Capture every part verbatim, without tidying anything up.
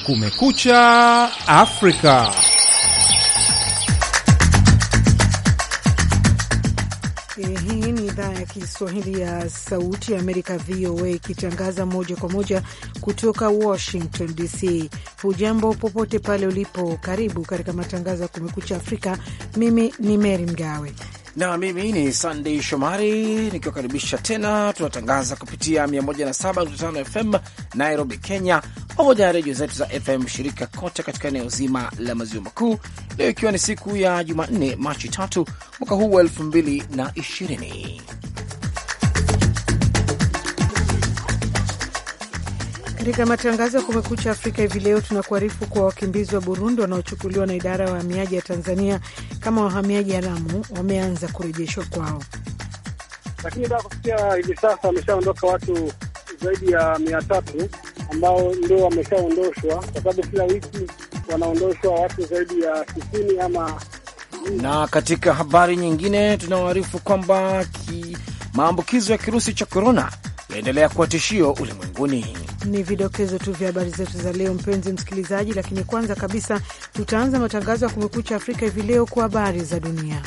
Kumekucha Afrika. Hii ni idhaa ya Kiswahili ya Sauti ya Amerika, V O A, ikitangaza moja kwa moja kutoka Washington D C. Hujambo popote pale ulipo, karibu katika matangazo ya Kumekucha Afrika. Mimi ni Mary Mgawe na mimi ni Sunday Shomari nikiwakaribisha tena. Tunatangaza kupitia mia moja na saba nukta tano F M Nairobi, Kenya, pamoja na redio zetu za F M shirika kote katika eneo zima la maziwa makuu. Leo ikiwa ni siku ya Jumanne, Machi tatu mwaka huu wa elfu mbili na ishirini. Katika matangazo ya Kumekucha Afrika hivi leo tunakuarifu kwa wakimbizi wa Burundi wanaochukuliwa na idara ya wahamiaji ya Tanzania kama wahamiaji haramu wameanza kurejeshwa kwao. Lakini mpaka kufikia hivi sasa wameshaondoka watu zaidi ya mia tatu ambao ndio wameshaondoshwa, kwa sababu kila wiki wanaondoshwa watu zaidi ya tisini ama. Na katika habari nyingine tunawaarifu kwamba maambukizo ya kirusi cha korona yaendelea kuwa tishio ulimwenguni. Ni vidokezo tu vya habari zetu za leo, mpenzi msikilizaji, lakini kwanza kabisa tutaanza matangazo ya Kumekucha Afrika hivi leo kwa habari za dunia.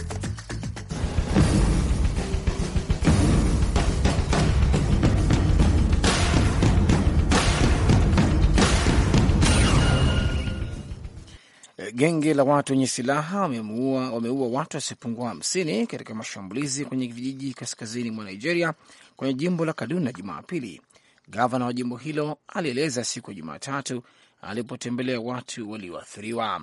Genge la watu wenye silaha wameua wameua watu wasiopungua hamsini katika mashambulizi kwenye vijiji kaskazini mwa Nigeria kwenye jimbo la Kaduna Jumapili. Gavana wa jimbo hilo alieleza siku ya Jumatatu alipotembelea watu walioathiriwa.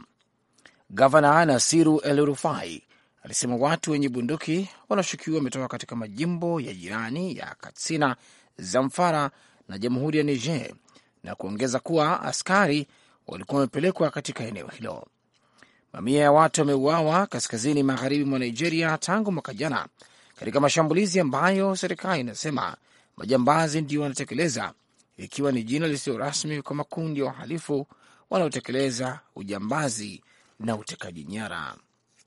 Gavana Nasiru El-Rufai alisema watu wenye bunduki wanashukiwa wametoka katika majimbo ya jirani ya Katsina, Zamfara na Jamhuri ya Niger, na kuongeza kuwa askari walikuwa wamepelekwa katika eneo hilo. Mamia ya watu wameuawa kaskazini magharibi mwa Nigeria tangu mwaka jana katika mashambulizi ambayo serikali inasema majambazi ndio wanatekeleza, ikiwa ni jina lisilo rasmi kwa makundi ya wahalifu wanaotekeleza ujambazi na utekaji nyara.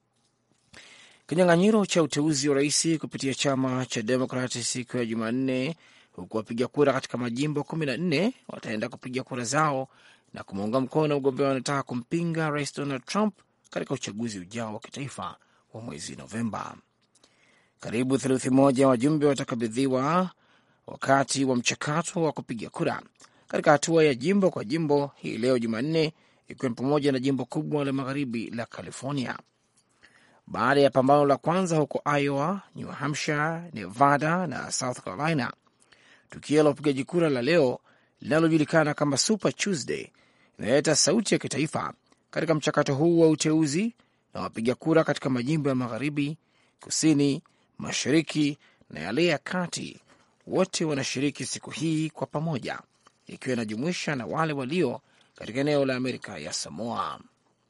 Kinyang'anyiro cha uteuzi wa rais kupitia chama cha Demokrati siku ya Jumanne, huku wapiga kura katika majimbo kumi na nne wataenda kupiga kura zao na kumuunga mkono ugombea wanataka kumpinga rais Donald Trump katika uchaguzi ujao wa kitaifa wa mwezi Novemba. Karibu theluthi moja ya wajumbe watakabidhiwa wakati wa mchakato wa kupiga kura katika hatua ya jimbo kwa jimbo hii leo Jumanne, ikiwa ni pamoja na jimbo kubwa la magharibi la California. Baada ya pambano la kwanza huko Iowa, New Hampshire, Nevada na South Carolina, tukio la upigaji kura la leo linalojulikana kama Super Tuesday inaleta sauti ya kitaifa katika mchakato huu wa uteuzi, na wapiga kura katika majimbo ya magharibi, kusini, mashariki na yale ya kati wote wanashiriki siku hii kwa pamoja, ikiwa inajumuisha na wale walio katika eneo la Amerika ya Samoa.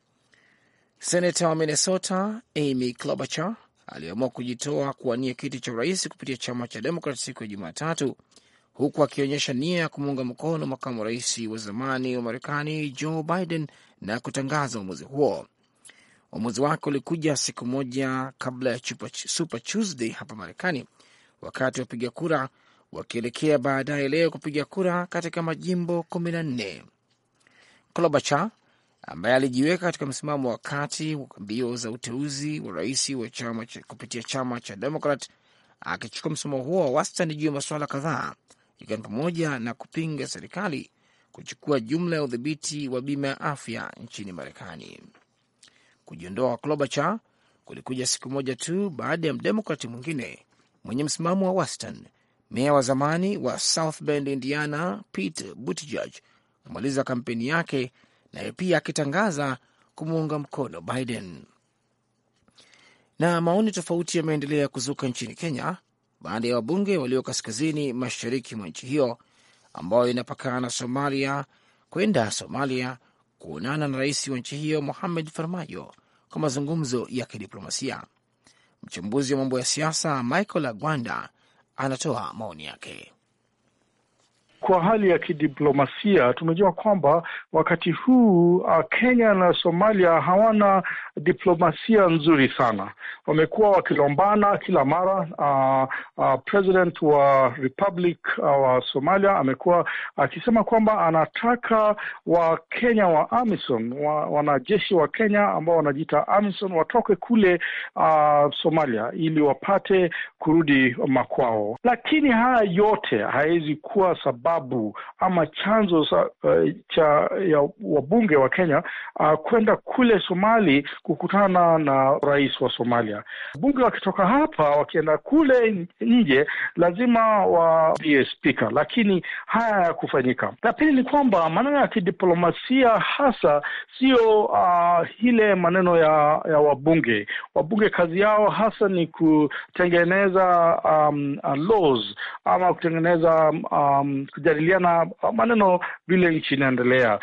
Senata wa Minnesota Amy Klobuchar aliamua kujitoa kuwania kiti cha rais kupitia chama cha Democrat siku ya Jumatatu, huku akionyesha nia ya kumuunga mkono makamu rais wa zamani wa Marekani Joe Biden na kutangaza uamuzi huo. Uamuzi wake ulikuja siku moja kabla ya Super Tuesday hapa Marekani, wakati wapiga kura wakielekea baadaye leo kupiga kura katika majimbo kumi na nne. Klobuchar ambaye alijiweka katika msimamo wa kati wa mbio za uteuzi wa rais wa chama kupitia chama cha Democrat, akichukua msimamo huo wa wastani juu ya masuala kadhaa, ikiwa ni pamoja na kupinga serikali kuchukua jumla ya udhibiti wa bima ya afya nchini Marekani. Kujiondoa kwa Klobuchar kulikuja siku moja tu baada ya mdemokrati mwingine mwenye msimamo wa wastani, meya wa zamani wa South Bend, Indiana, Pete Buttigieg, kumaliza kampeni yake, naye pia akitangaza kumuunga mkono Biden. Na maoni tofauti yameendelea kuzuka nchini Kenya baada ya wabunge walio kaskazini mashariki mwa nchi hiyo ambayo inapakana na Somalia kwenda Somalia kuonana na rais wa nchi hiyo Mohamed Farmajo kwa mazungumzo ya kidiplomasia. Mchambuzi wa mambo ya siasa Michael Agwanda anatoa maoni yake. Kwa hali ya kidiplomasia tumejua kwamba wakati huu uh, Kenya na Somalia hawana diplomasia nzuri sana. Wamekuwa wakilombana kila mara. Uh, uh, President wa Republic uh, wa Somalia amekuwa akisema uh, kwamba anataka wa Kenya wa AMISOM, wa, wanajeshi wa Kenya ambao wanajiita AMISOM watoke kule uh, Somalia ili wapate kurudi makwao. Lakini haya yote haiwezi kuwa sababu ama chanzo sa, uh, cha ya wabunge wa Kenya uh, kwenda kule Somali kukutana na rais wa Somalia. Bunge wakitoka hapa wakienda kule nje lazima waambie speaker, lakini haya ya kufanyika. La pili ni kwamba maneno ya kidiplomasia hasa sio uh, ile maneno ya ya wabunge. Wabunge kazi yao hasa ni kutengeneza um, uh, laws ama kutengeneza um, kujadiliana maneno vile nchi inaendelea.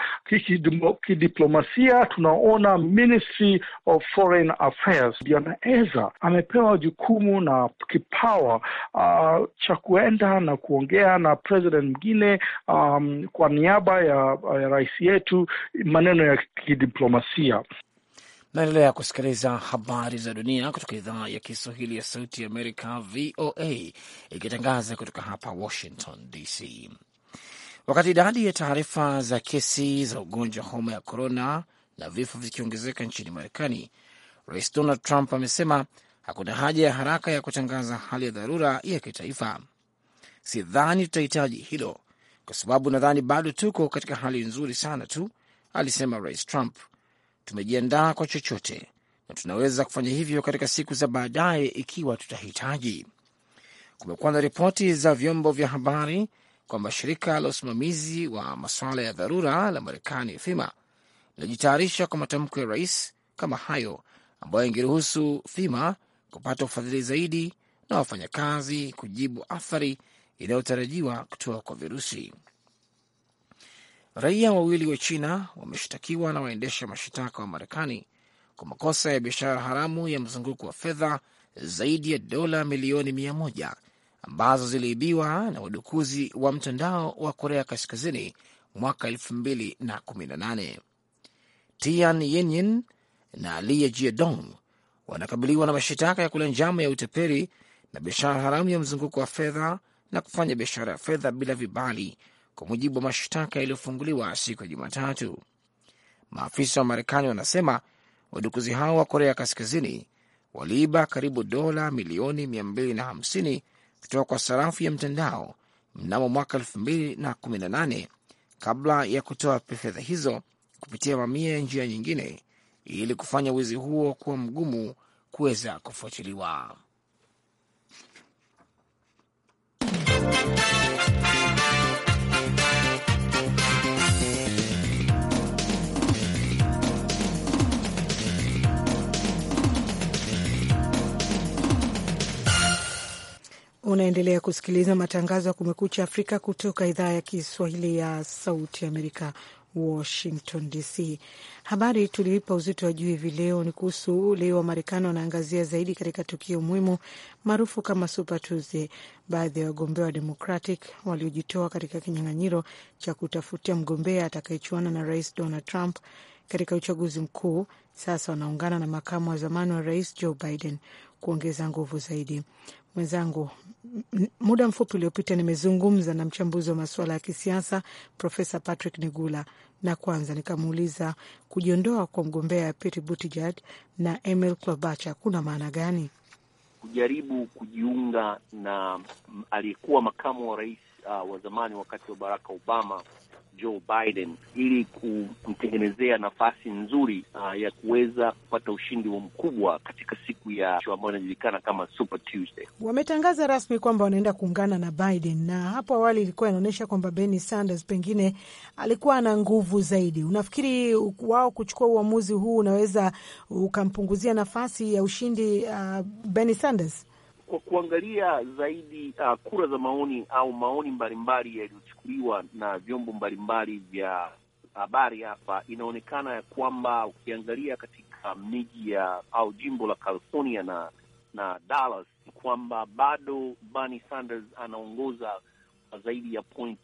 Kidiplomasia tunaona Ministry of Foreign Affairs Bwana amepewa jukumu na kipawa uh, cha kuenda na kuongea na president mwingine um, kwa niaba ya, ya rais yetu, maneno ya kidiplomasia. Naendelea kusikiliza habari za dunia kutoka idhaa ya Kiswahili ya Sauti ya Amerika V O A ikitangaza kutoka hapa Washington D C. Wakati idadi ya taarifa za kesi za ugonjwa homa ya korona na vifo vikiongezeka nchini Marekani, Rais Donald Trump amesema hakuna haja ya haraka ya kutangaza hali ya dharura ya kitaifa. Sidhani tutahitaji hilo kwa sababu nadhani bado tuko katika hali nzuri sana tu, alisema Rais Trump. Tumejiandaa kwa chochote na tunaweza kufanya hivyo katika siku za baadaye ikiwa tutahitaji. Kumekuwa na ripoti za vyombo vya habari kwamba shirika la usimamizi wa masuala ya dharura la Marekani FEMA linajitayarisha kwa matamko ya rais kama hayo ambayo ingeruhusu FEMA kupata ufadhili zaidi na wafanyakazi kujibu athari inayotarajiwa kutoka kwa virusi. Raia wawili wa China wameshtakiwa na waendesha mashitaka wa Marekani kwa makosa ya biashara haramu ya mzunguko wa fedha zaidi ya dola milioni mia moja ambazo ziliibiwa na wadukuzi wa mtandao wa Korea Kaskazini mwaka elfu mbili na kumi na nane. Tian Yinyin na Lia Jiedong wanakabiliwa na mashitaka ya kula njama ya uteperi na biashara haramu ya mzunguko wa fedha na kufanya biashara ya fedha bila vibali, kwa mujibu wa mashtaka yaliyofunguliwa siku ya Jumatatu. Maafisa wa Marekani wanasema wadukuzi hao wa Korea Kaskazini waliiba karibu dola milioni mia mbili na hamsini kutoka kwa sarafu ya mtandao mnamo mwaka elfu mbili na kumi na nane kabla ya kutoa fedha hizo kupitia mamia ya njia nyingine ili kufanya wizi huo kuwa mgumu kuweza kufuatiliwa. Unaendelea kusikiliza matangazo ya Kumekucha Afrika kutoka idhaa ya Kiswahili ya Sauti Amerika, Washington D C. Habari tuliipa uzito wa juu hivi leo ni kuhusu leo Wamarekani wanaangazia zaidi katika tukio muhimu maarufu kama Super Tuesday. Baadhi ya wagombea wa Democratic waliojitoa katika kinyang'anyiro cha kutafutia mgombea atakayechuana na Rais Donald Trump katika uchaguzi mkuu sasa wanaungana na makamu wa zamani wa Rais Joe Biden kuongeza nguvu zaidi. Mwenzangu, muda mfupi uliopita nimezungumza na mchambuzi wa masuala ya kisiasa Profesa Patrick Nigula, na kwanza nikamuuliza kujiondoa kwa mgombea Pete Buttigieg na Emil Klobuchar kuna maana gani? Kujaribu kujiunga na aliyekuwa makamu wa rais uh, wa zamani wakati wa Barack Obama, Joe Biden, ili kumtengenezea nafasi nzuri uh, ya kuweza kupata ushindi wa mkubwa katika siku ya ambayo inajulikana kama Super Tuesday. Wametangaza rasmi kwamba wanaenda kuungana na Biden, na hapo awali ilikuwa inaonyesha kwamba Bernie Sanders pengine alikuwa na nguvu zaidi. Unafikiri wao kuchukua uamuzi huu unaweza ukampunguzia nafasi ya ushindi uh, Bernie Sanders? Kwa kuangalia zaidi uh, kura za maoni au maoni mbalimbali yaliyochukuliwa na vyombo mbalimbali vya habari hapa, inaonekana ya kwamba ukiangalia katika miji ya au jimbo la California na na Dallas, kwamba bado Bernie Sanders anaongoza zaidi ya pointi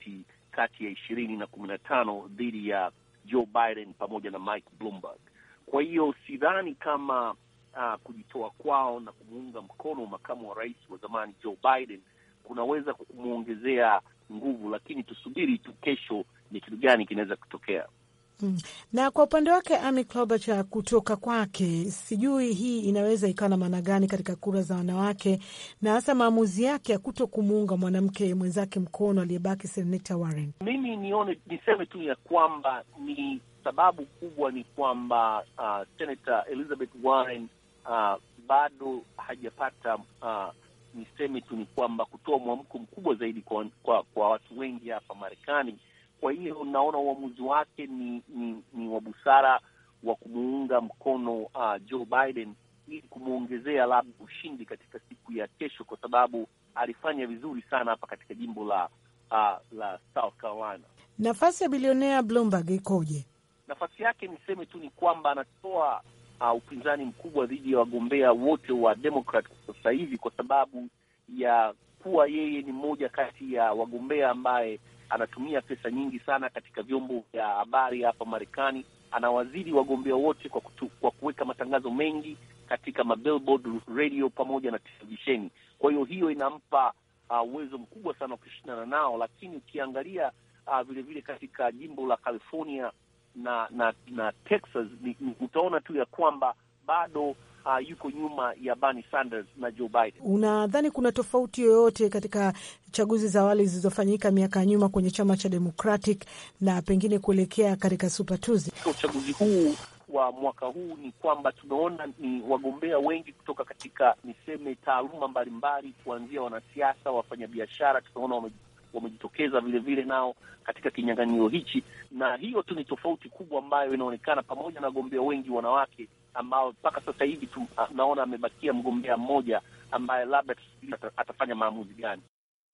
kati ya ishirini na kumi na tano dhidi ya Joe Biden pamoja na Mike Bloomberg. Kwa hiyo sidhani kama uh, kujitoa kwao na kumuunga mkono makamu wa rais wa zamani Joe Biden kunaweza kumuongezea nguvu, lakini tusubiri tu kesho ni kitu gani kinaweza kutokea. Hmm. Na kwa upande wake Amy Klobuchar kutoka kwake, sijui hii inaweza ikawa na maana gani katika kura za wanawake, na hasa maamuzi yake ya kuto kumuunga mwanamke mwenzake mkono aliyebaki Senator Warren. Mimi nione niseme tu ya kwamba ni sababu kubwa ni kwamba uh, Senator Elizabeth Warren uh, bado hajapata uh, niseme tu ni kwamba kutoa mwamko mkubwa zaidi kwa, kwa, kwa watu wengi hapa Marekani. Kwa hiyo unaona uamuzi wake ni ni, ni wa busara wa kumuunga mkono uh, Joe Biden ili kumuongezea labda ushindi katika siku ya kesho, kwa sababu alifanya vizuri sana hapa katika jimbo la uh, la South Carolina. Nafasi ya bilionea Bloomberg ikoje? Nafasi yake niseme tu ni kwamba anatoa uh, upinzani mkubwa dhidi ya wagombea wote wa Democrat sasa hivi, kwa sababu ya kuwa yeye ni mmoja kati ya wagombea ambaye anatumia pesa nyingi sana katika vyombo vya habari hapa Marekani. Anawazidi wagombea wote kwa kutu, kwa kuweka matangazo mengi katika mabillboard, radio pamoja na televisheni. Kwa hiyo hiyo inampa uwezo uh, mkubwa sana kushindana nao, lakini ukiangalia uh, vile vile katika jimbo la California na na, na Texas ni, ni, utaona tu ya kwamba bado Uh, yuko nyuma ya Bernie Sanders na Joe Biden. Unadhani kuna tofauti yoyote katika chaguzi za awali zilizofanyika miaka ya nyuma kwenye chama cha Democratic na pengine kuelekea katika Super Tuesday? Uchaguzi huu wa mwaka huu ni kwamba tumeona ni wagombea wengi kutoka katika niseme taaluma mbalimbali, kuanzia wanasiasa, wafanyabiashara, tunaona wame wamejitokeza vile vile nao katika kinyang'anyiro hichi, na hiyo tu ni tofauti kubwa ambayo inaonekana, pamoja na wagombea wengi wanawake ambao mpaka sasa hivi tu naona amebakia mgombea mmoja ambaye labda atafanya maamuzi gani.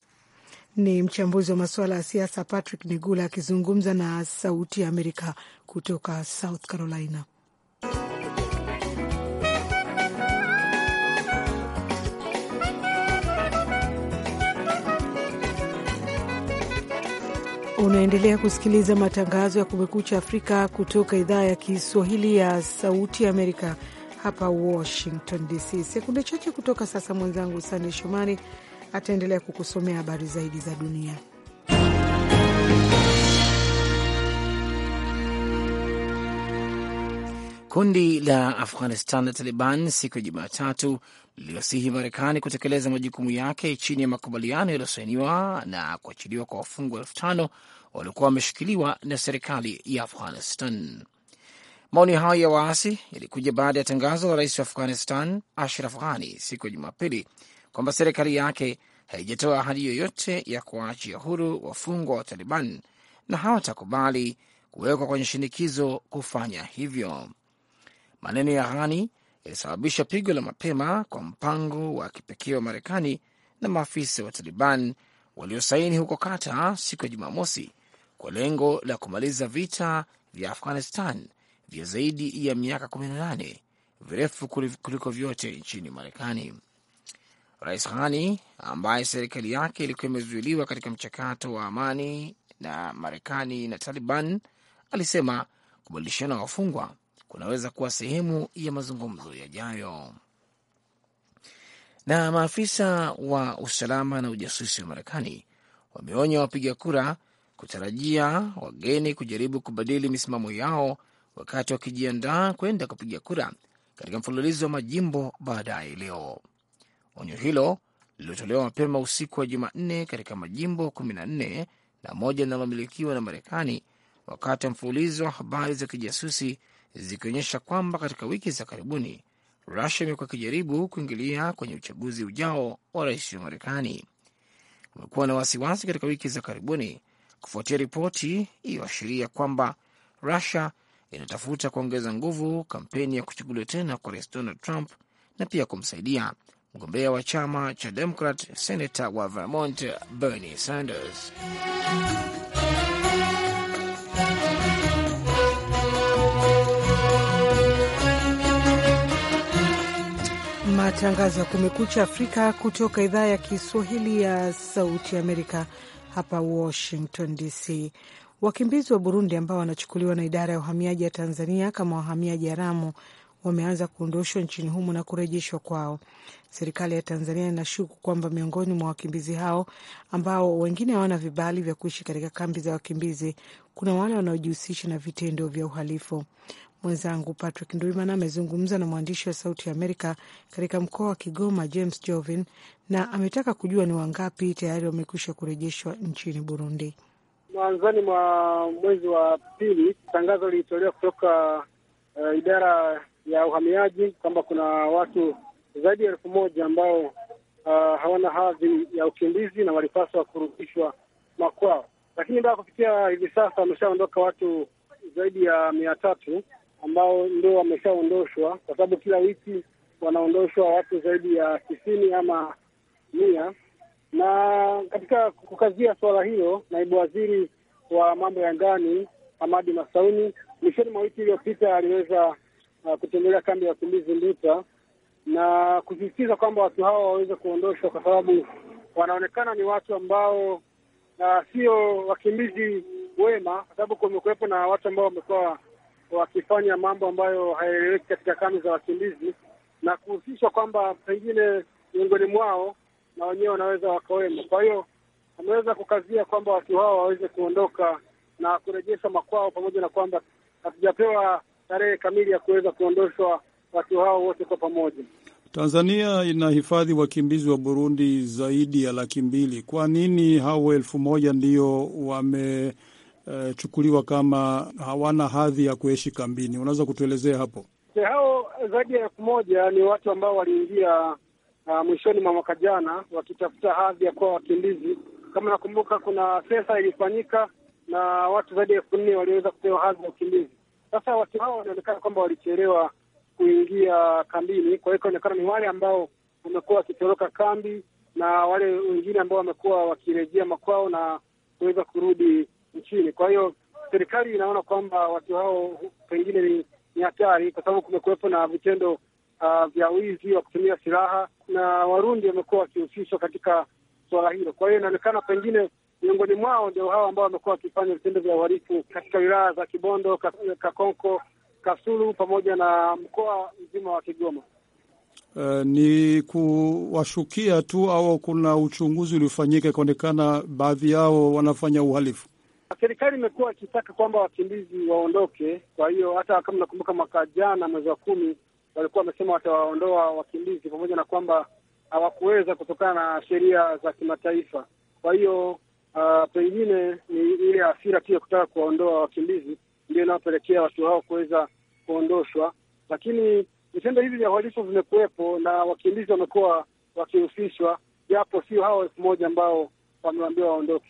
Ni mchambuzi wa masuala ya siasa Patrick Nigula akizungumza na Sauti ya Amerika kutoka South Carolina. Unaendelea kusikiliza matangazo ya Kumekucha Afrika kutoka idhaa ya Kiswahili ya Sauti ya Amerika hapa Washington D C. Sekunde chache kutoka sasa, mwenzangu Sande Shomari ataendelea kukusomea habari zaidi za dunia. Kundi la Afghanistan na Taliban siku ya Jumatatu liliwasihi Marekani kutekeleza majukumu yake chini ya makubaliano yaliyosainiwa na kuachiliwa kwa wafungwa elfu tano waliokuwa wameshikiliwa na serikali ya Afghanistan. Maoni hayo ya waasi yalikuja baada ya tangazo la rais wa Afghanistan Ashraf Ghani siku ya Jumapili kwamba serikali yake haijatoa ahadi yoyote ya kuwaachia huru wafungwa wa Taliban na hawatakubali kuwekwa kwenye shinikizo kufanya hivyo. Maneno ya Ghani yalisababisha pigo la mapema kwa mpango wa kipekee wa Marekani na maafisa wa Taliban waliosaini huko Qatar siku ya Jumamosi kwa lengo la kumaliza vita vya Afghanistan vya zaidi ya miaka kumi na nane, virefu kuliko vyote nchini Marekani. Rais Ghani, ambaye serikali yake ilikuwa imezuiliwa katika mchakato wa amani na Marekani na Taliban, alisema kubadilishana wafungwa kunaweza kuwa sehemu ya mazungumzo yajayo. Na maafisa wa usalama na ujasusi wa Marekani wameonya wapiga kura kutarajia wageni kujaribu kubadili misimamo yao wakati wakijiandaa kwenda kupiga kura katika mfululizo wa majimbo baadaye leo. Onyo hilo lililotolewa mapema usiku wa Jumanne katika majimbo kumi na nne na moja linalomilikiwa na Marekani, wakati wa mfululizo wa habari za kijasusi zikionyesha kwamba katika wiki za karibuni Russia imekuwa ikijaribu kuingilia kwenye uchaguzi ujao wa rais wa Marekani. Kumekuwa na wasiwasi katika wiki za karibuni kufuatia ripoti iliyoashiria kwamba Russia inatafuta kuongeza nguvu kampeni ya kuchaguliwa tena kwa rais Donald Trump na pia kumsaidia mgombea wa chama cha Democrat, Senator wa Vermont Bernie Sanders. Matangazo ya Kumekucha Afrika kutoka idhaa ya Kiswahili ya Sauti Amerika hapa Washington D C. Wakimbizi wa Burundi ambao wanachukuliwa na idara ya uhamiaji ya Tanzania kama wahamiaji haramu wameanza kuondoshwa nchini humo na kurejeshwa kwao. Serikali ya Tanzania inashuku kwamba miongoni mwa wakimbizi hao ambao wengine hawana vibali vya kuishi katika kambi za wakimbizi, kuna wale wanaojihusisha na vitendo vya uhalifu. Mwenzangu Patrick Ndwimana amezungumza na mwandishi wa Sauti ya Amerika katika mkoa wa Kigoma, James Jovin, na ametaka kujua ni wangapi tayari wamekwisha kurejeshwa nchini Burundi. Mwanzoni mwa mwezi wa pili, tangazo lilitolewa kutoka uh, idara ya uhamiaji kwamba kuna watu zaidi ya elfu moja ambao uh, hawana hadhi ya ukimbizi na walipaswa kurudishwa makwao. Lakini mpaka kufikia hivi sasa wameshaondoka watu zaidi ya mia tatu ambao ndio wameshaondoshwa, kwa sababu kila wiki wanaondoshwa watu zaidi ya tisini ama mia. Na katika kukazia suala hilo, naibu waziri wa mambo ya ndani Hamadi Masauni mwishoni mwa wiki iliyopita aliweza uh, kutembelea kambi ya wakimbizi Nduta na kusisitiza kwamba watu hao waweze kuondoshwa kwa sababu wanaonekana ni watu ambao uh, sio wakimbizi wema, kwa sababu kumekuwepo na watu ambao wamekuwa wakifanya mambo ambayo hayaeleweki katika kambi za wakimbizi, na kuhusishwa kwamba pengine miongoni mwao na wenyewe wanaweza wakawemo. Kwa hiyo ameweza kukazia kwamba watu hao waweze kuondoka na kurejesha makwao, pamoja na kwamba hatujapewa tarehe kamili ya kuweza kuondoshwa watu hao wote kwa pamoja. Tanzania inahifadhi wakimbizi wa Burundi zaidi ya laki mbili. Kwa nini hao elfu moja ndio wamechukuliwa uh, kama hawana hadhi ya kuishi kambini? Unaweza kutuelezea hapo? Hao zaidi ya elfu moja ni watu ambao waliingia uh, mwishoni mwa mwaka jana wakitafuta hadhi ya kuwa wakimbizi. Kama nakumbuka, kuna sensa ilifanyika na watu zaidi ya elfu nne waliweza kupewa hadhi ya ukimbizi. Sasa watu hao wanaonekana kwamba walichelewa kuingia kambini, kwa hiyo inaonekana ni wale ambao wamekuwa wakitoroka kambi na wale wengine ambao wamekuwa wakirejea makwao na kuweza kurudi nchini. Kwa hiyo serikali inaona kwamba watu hao pengine ni, ni hatari, kwa sababu kumekuwepo na vitendo uh, vya wizi wa kutumia silaha na Warundi wamekuwa wakihusishwa katika swala hilo. Kwa hiyo inaonekana pengine miongoni mwao ndio hao ambao wamekuwa wakifanya vitendo vya uhalifu katika wilaya za Kibondo, Kakonko, Kasulu pamoja na mkoa mzima wa Kigoma. Uh, ni kuwashukia tu au kuna uchunguzi uliofanyika ikaonekana baadhi yao wanafanya uhalifu? Serikali imekuwa ikitaka kwamba wakimbizi waondoke. Kwa hiyo hata kama nakumbuka mwaka jana mwezi wa kumi walikuwa wamesema watawaondoa wakimbizi, pamoja na kwamba hawakuweza kutokana na sheria za kimataifa. Kwa hiyo uh, pengine ni ile hasira tu ya kutaka kuwaondoa wakimbizi ndio inayopelekea watu hao kuweza kuondoshwa. Lakini vitendo hivi vya uhalifu vimekuwepo na wakimbizi wamekuwa wakihusishwa, japo sio hao elfu moja ambao wameambiwa waondoke.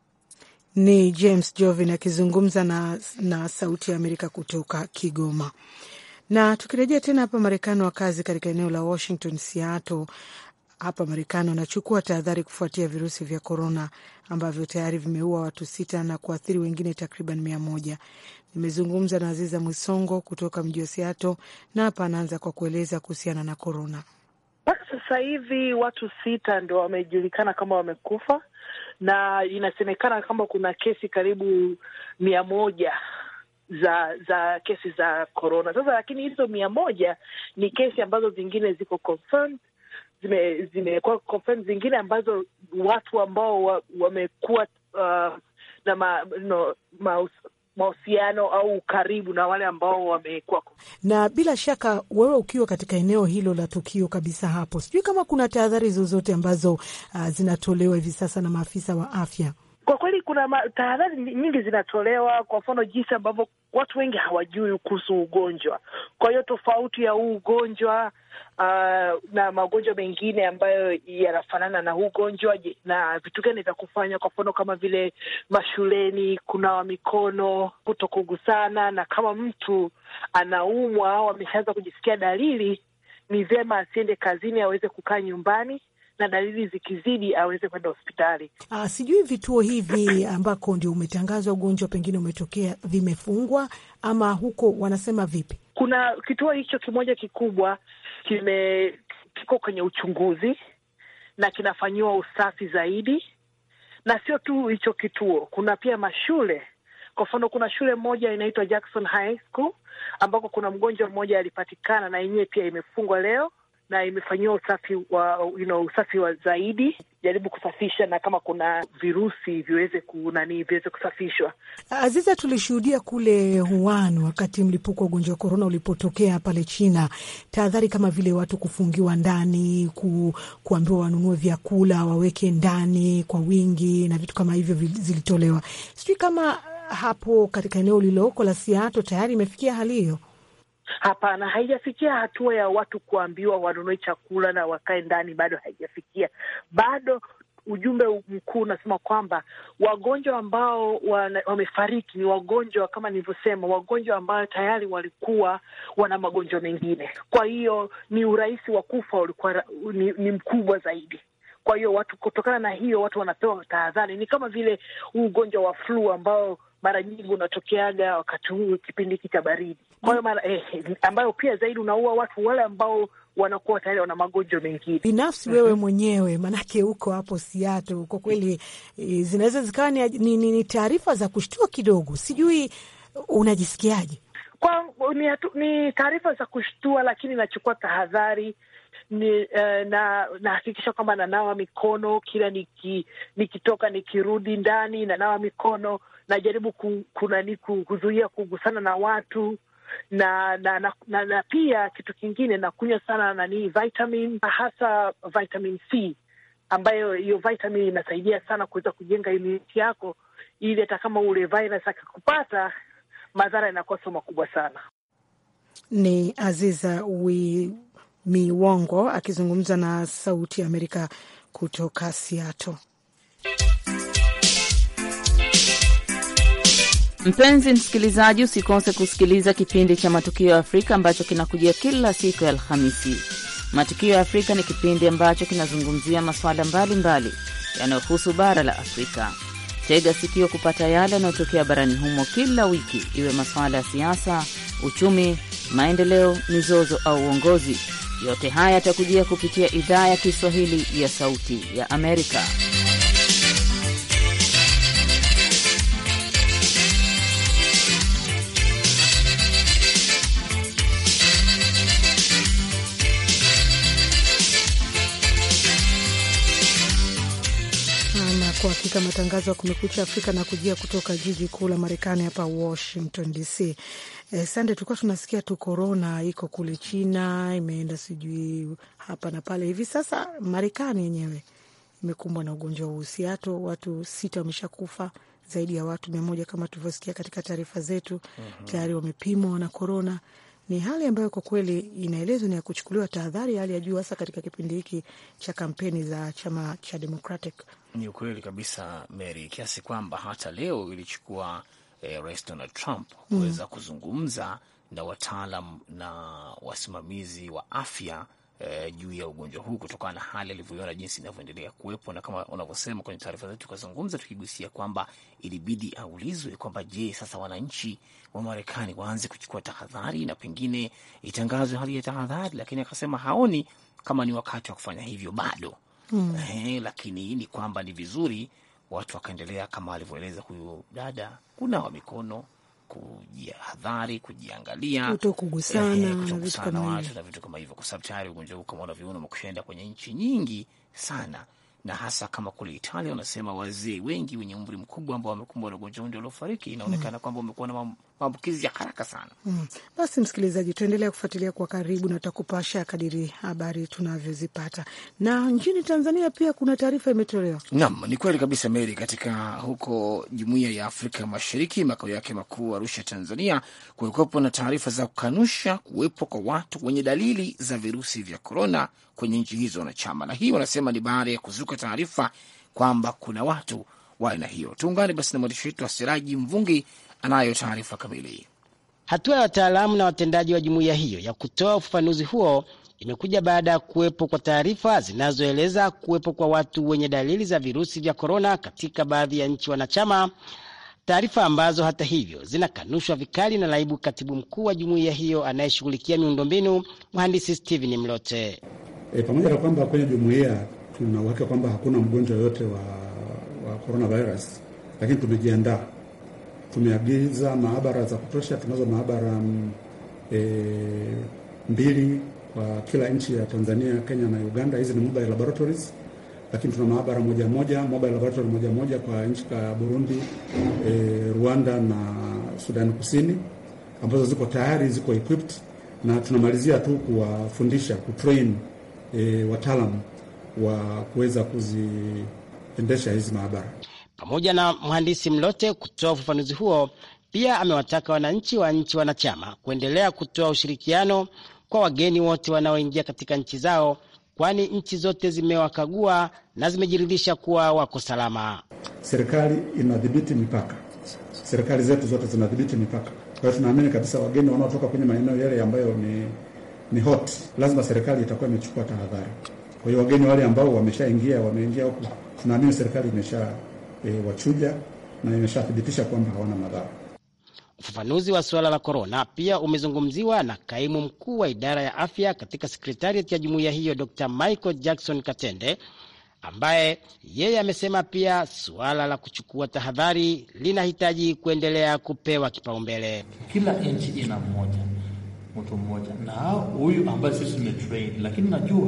Ni James Jovin akizungumza na, na Sauti ya Amerika kutoka Kigoma. Na tukirejea tena hapa Marekani, wakazi katika eneo la Washington, Seattle hapa Marekani wanachukua tahadhari kufuatia virusi vya korona ambavyo tayari vimeua watu sita na kuathiri wengine takriban mia moja. Nimezungumza na Aziza Mwisongo kutoka mji wa Seattle na hapa anaanza kwa kueleza kuhusiana na korona. Mpaka sasa hivi watu sita ndio wamejulikana kama wamekufa na inasemekana kama kuna kesi karibu mia moja za za kesi za korona. Sasa lakini hizo mia moja ni kesi ambazo zingine ziko confirmed, zime zimekuwa confirmed, zingine ambazo watu ambao wamekuwa wa uh, na ma, no, ma, mahusiano au karibu na wale ambao wamekuwa. Na bila shaka wewe ukiwa katika eneo hilo la tukio kabisa hapo, sijui kama kuna tahadhari zozote ambazo uh, zinatolewa hivi sasa na maafisa wa afya? Kwa kweli kuna tahadhari nyingi zinatolewa, kwa mfano jinsi ambavyo watu wengi hawajui kuhusu ugonjwa. Kwa hiyo tofauti ya huu ugonjwa uh, na magonjwa mengine ambayo yanafanana na huu ugonjwa, na vitu gani vya kufanya, kwa mfano kama vile mashuleni, kunawa mikono, kutokugusana, na kama mtu anaumwa au ameshaanza kujisikia dalili, ni vyema asiende kazini, aweze kukaa nyumbani, na dalili zikizidi aweze kwenda hospitali. Ah, sijui vituo hivi ambako ndio umetangazwa ugonjwa pengine umetokea vimefungwa ama huko wanasema vipi? Kuna kituo hicho kimoja kikubwa kime kiko kwenye uchunguzi na kinafanyiwa usafi zaidi, Na sio tu hicho kituo, kuna pia mashule. Kwa mfano kuna shule moja inaitwa Jackson High School ambako kuna mgonjwa mmoja alipatikana, na yenyewe pia imefungwa leo na imefanyiwa usafi wa you know, usafi wa zaidi, jaribu kusafisha na kama kuna virusi viweze kunani viweze kusafishwa. Aziza, tulishuhudia kule Wuhan wakati mlipuko wa ugonjwa wa corona ulipotokea pale China, tahadhari kama vile watu kufungiwa ndani, ku, kuambiwa wanunue vyakula waweke ndani kwa wingi na vitu kama hivyo zilitolewa. Sijui kama hapo katika eneo lililoko la Seattle tayari imefikia hali hiyo. Hapana, haijafikia hatua ya watu kuambiwa wanunue chakula na wakae ndani, bado haijafikia. Bado ujumbe mkuu unasema kwamba wagonjwa ambao wamefariki ni wagonjwa, kama nilivyosema, wagonjwa ambao tayari walikuwa wana magonjwa mengine. Kwa hiyo ni urahisi wa kufa ulikuwa ni, ni mkubwa zaidi. Kwa hiyo watu, kutokana na hiyo, watu wanapewa tahadhari. Ni kama vile ugonjwa wa flu ambao mara nyingi unatokeaga wakati huu kipindi hiki cha baridi. Kwa hiyo mara eh, ambayo pia zaidi unaua watu wale ambao wanakuwa tayari wana magonjwa mengine. Binafsi wewe mm-hmm. mwenyewe, manake uko hapo Seattle, kwa kweli e, zinaweza zikawa ni, ni, ni, ni taarifa za kushtua kidogo. Sijui unajisikiaje? Kwa ni, ni taarifa za kushtua, lakini nachukua tahadhari. Ni uh, na nahakikisha kwamba nanawa mikono kila niki, nikitoka nikirudi ndani, nanawa mikono, najaribu ku, kunani kuzuia kugusana na watu na na, na na na pia kitu kingine nakunywa sana nani vitamin, hasa vitamin C, ambayo hiyo vitamin inasaidia sana kuweza kujenga immunity yako, ili hata kama ule virus akikupata madhara yanakuwa sio makubwa sana. Ni Aziza wi Miwongo akizungumza na Sauti ya Amerika kutoka Seattle. Mpenzi msikilizaji, usikose kusikiliza kipindi cha Matukio ya Afrika ambacho kinakujia kila siku ya Alhamisi. Matukio ya Afrika ni kipindi ambacho kinazungumzia masuala mbalimbali yanayohusu bara la Afrika. Tega sikio kupata yale yanayotokea barani humo kila wiki, iwe masuala ya siasa, uchumi, maendeleo, mizozo au uongozi. Yote haya yatakujia kupitia idhaa ya Kiswahili ya Sauti ya Amerika. Kwa hakika matangazo ya Kumekucha Afrika na kujia kutoka jiji kuu la Marekani hapa Washington D C. Eh, sande, tulikuwa tunasikia tu corona iko kule China, imeenda sijui hapa na pale. Hivi sasa Marekani yenyewe imekumbwa na ugonjwa huu. Seattle watu sita wameshakufa, zaidi ya watu mia moja kama tulivyosikia katika taarifa zetu uh-huh. tayari wamepimwa na corona. Ni hali ambayo kwa kweli inaelezwa ni ya kuchukuliwa tahadhari hali ya juu, hasa katika kipindi hiki cha kampeni za chama cha Democratic. Ni ukweli kabisa Mary, kiasi kwamba hata leo ilichukua eh, Rais Donald Trump kuweza mm. kuzungumza na wataalam na wasimamizi wa afya eh, juu ya ugonjwa huu, kutokana na hali alivyoiona jinsi inavyoendelea kuwepo. Na kama unavyosema kwenye taarifa zetu, tukazungumza tukigusia kwamba ilibidi aulizwe kwamba je, sasa wananchi wa Marekani waanze kuchukua tahadhari na pengine itangazwe hali ya tahadhari, lakini akasema haoni kama ni wakati wa kufanya hivyo bado. Mm. Eh, lakini ni kwamba ni vizuri watu wakaendelea kama alivyoeleza huyu dada, kunawa mikono, kujihadhari, kujiangalia, kutokugusana eh, kutokugusana na watu na vitu kama hivyo, kwa sababu tayari ugonjwa huu kama unavyoona umekushenda kwenye nchi nyingi sana, na hasa kama kule Italia wanasema wazee wengi wenye umri mkubwa ambao wamekumbwa na ugonjwa ndio waliofariki. Inaonekana mm. kwamba umekuwa na maambukizi ya haraka sana. Mm. Basi msikilizaji, tuendelea kufuatilia kwa karibu na tutakupasha kadiri habari tunavyozipata. Na nchini Tanzania pia kuna taarifa imetolewa. Naam, ni kweli kabisa Mary, katika huko Jumuiya ya Afrika Mashariki makao yake makuu Arusha, Tanzania, kulikuwa na taarifa za kukanusha kuwepo kwa watu wenye dalili za virusi vya corona kwenye nchi hizo wanachama. Na hii wanasema ni baada ya kuzuka taarifa kwamba kuna watu wa aina hiyo. Tuungane basi na mwandishi wetu Siraji Mvungi anayo taarifa kamili. Hatua ya wataalamu na watendaji wa jumuiya hiyo ya kutoa ufafanuzi huo imekuja baada ya kuwepo kwa taarifa zinazoeleza kuwepo kwa watu wenye dalili za virusi vya korona katika baadhi ya nchi wanachama, taarifa ambazo hata hivyo zinakanushwa vikali na naibu katibu mkuu wa jumuiya hiyo anayeshughulikia miundombinu, mhandisi Steven Mlote. E, pamoja na kwamba kwenye jumuiya tuna uhakika kwamba hakuna mgonjwa yote wa, wa coronavirus, lakini tumejiandaa. Tumeagiza maabara za kutosha. Tunazo maabara e, mbili kwa kila nchi ya Tanzania, Kenya na Uganda. Hizi ni mobile laboratories, lakini tuna maabara moja moja, mobile laboratory moja moja kwa nchi ka Burundi, e, Rwanda na Sudan Kusini, ambazo ziko tayari, ziko equipped, na tunamalizia tu kuwafundisha, kutrain e, wataalamu wa kuweza kuziendesha hizi maabara. Pamoja na mhandisi Mlote kutoa ufafanuzi huo, pia amewataka wananchi wa nchi wanachama kuendelea kutoa ushirikiano kwa wageni wote wanaoingia katika nchi zao, kwani nchi zote zimewakagua na zimejiridhisha kuwa wako salama. Serikali inadhibiti mipaka. Serikali zetu zote zinadhibiti mipaka. Kwa hiyo tunaamini kabisa wageni wanaotoka kwenye maeneo yale ambayo ni ni hot, lazima serikali itakuwa imechukua tahadhari. Kwa hiyo wageni wale ambao wameshaingia, wameingia huko, tunaamini serikali imesha e, wachuja na imeshathibitisha kwamba hawana madhara. Ufafanuzi wa suala la corona pia umezungumziwa na kaimu mkuu wa idara ya afya katika sekretariat ya jumuiya hiyo, Doctor Michael Jackson Katende, ambaye yeye amesema pia suala la kuchukua tahadhari linahitaji kuendelea kupewa kipaumbele. Kila nchi ina mmoja, mtu mmoja, na huyu ambaye sisi tumetrain, lakini najua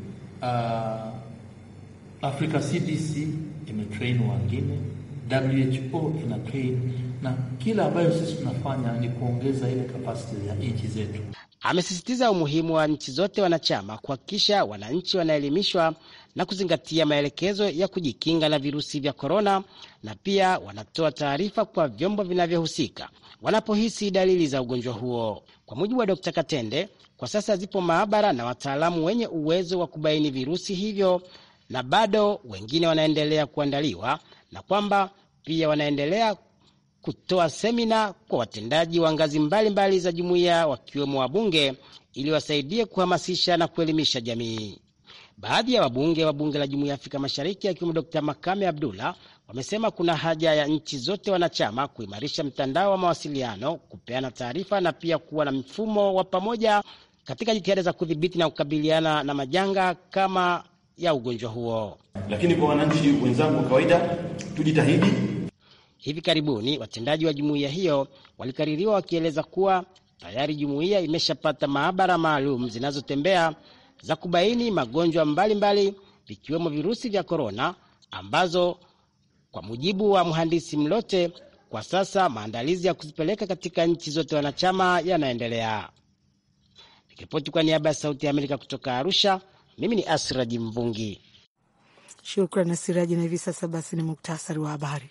uh, Africa C D C imetrain wengine, W H O ina train, na kila ambayo sisi tunafanya ni kuongeza ile capacity ya nchi zetu. Amesisitiza umuhimu wa nchi zote wanachama kuhakikisha wananchi wanaelimishwa na kuzingatia maelekezo ya kujikinga na virusi vya korona, na pia wanatoa taarifa kwa vyombo vinavyohusika wanapohisi dalili za ugonjwa huo. Kwa mujibu wa Dokta Katende, kwa sasa zipo maabara na wataalamu wenye uwezo wa kubaini virusi hivyo, na bado wengine wanaendelea kuandaliwa, na kwamba pia wanaendelea kutoa semina kwa watendaji wa ngazi mbalimbali za jumuiya, wakiwemo wabunge, ili wasaidie kuhamasisha na kuelimisha jamii. Baadhi ya wabunge wa bunge la Jumuiya ya Afrika Mashariki, akiwemo Dokta Makame Abdullah, wamesema kuna haja ya nchi zote wanachama kuimarisha mtandao wa mawasiliano, kupeana taarifa, na pia kuwa na mfumo wa pamoja katika jitihada za kudhibiti na kukabiliana na majanga kama ya ugonjwa huo. Lakini kwa wananchi wenzangu wa kawaida, tujitahidi. Hivi karibuni watendaji wa jumuiya hiyo walikaririwa wakieleza kuwa tayari jumuiya imeshapata maabara maalum zinazotembea za kubaini magonjwa mbalimbali vikiwemo virusi vya korona, ambazo kwa mujibu wa mhandisi Mlote, kwa sasa maandalizi ya kuzipeleka katika nchi zote wanachama yanaendelea. Nikiripoti kwa niaba ya Sauti ya Amerika kutoka Arusha, mimi ni Asraji Mvungi. Shukrani Asiraji, na hivi sasa basi ni muktasari wa habari.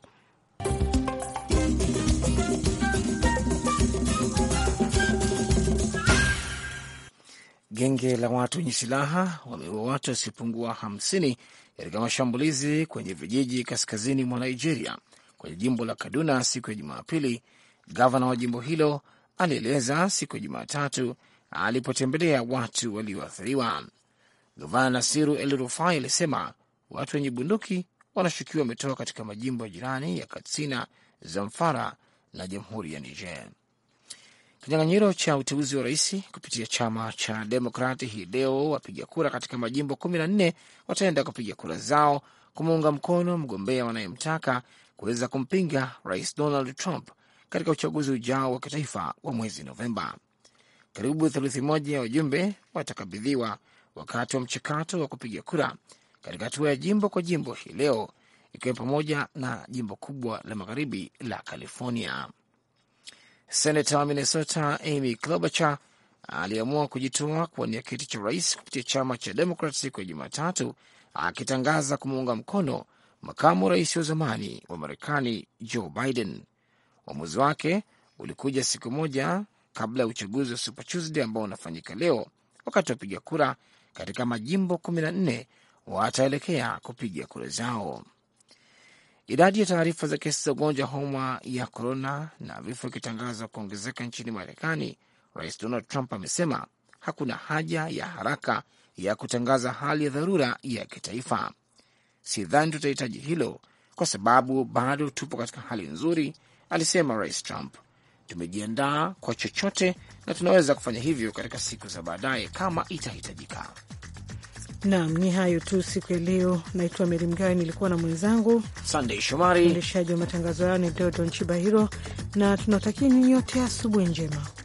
Genge la watu wenye silaha wameua watu wasiopungua hamsini katika mashambulizi kwenye vijiji kaskazini mwa Nigeria kwenye jimbo la Kaduna siku ya Jumapili. Gavana wa jimbo hilo alieleza siku ya Jumatatu alipotembelea watu walioathiriwa. Gavana Nasiru El Rufai alisema watu wenye bunduki wanashukiwa wametoka katika majimbo ya jirani ya Katsina, Zamfara na Jamhuri ya Niger. Kinyang'anyiro cha uteuzi wa rais kupitia chama cha Demokrati hii leo, wapiga kura katika majimbo kumi na nne wataenda kupiga kura zao kumuunga mkono mgombea wanayemtaka kuweza kumpinga Rais Donald Trump katika uchaguzi ujao wa kitaifa wa mwezi Novemba. Karibu theluthi moja ya wajumbe watakabidhiwa wakati wa mchakato wa kupiga kura katika hatua ya jimbo kwa jimbo hii leo, ikiwa pamoja na jimbo kubwa la magharibi la California. Senata wa Minnesota Amy Klobuchar aliamua kujitoa kuwania kiti cha rais kupitia chama cha Democrat siku ya Jumatatu, akitangaza kumuunga mkono makamu rais wa zamani wa Marekani Joe Biden. Uamuzi wake ulikuja siku moja kabla ya uchaguzi wa Super Tuesday ambao unafanyika leo, wakati wapiga kura katika majimbo kumi na nne wataelekea kupiga kura zao. Idadi ya taarifa za kesi za ugonjwa homa ya korona na vifo ikitangazwa kuongezeka nchini Marekani, Rais Donald Trump amesema hakuna haja ya haraka ya kutangaza hali ya dharura ya kitaifa. Sidhani tutahitaji hilo kwa sababu bado tupo katika hali nzuri, alisema Rais Trump. Tumejiandaa kwa chochote na tunaweza kufanya hivyo katika siku za baadaye kama itahitajika. Naam, ni hayo tu siku ya leo. Naitwa Meri Mgawe, nilikuwa na mwenzangu Sunday Shomari. Mwendeshaji wa matangazo yao ni Dodo Nchibahiro, na tunatakia nyote asubuhi njema.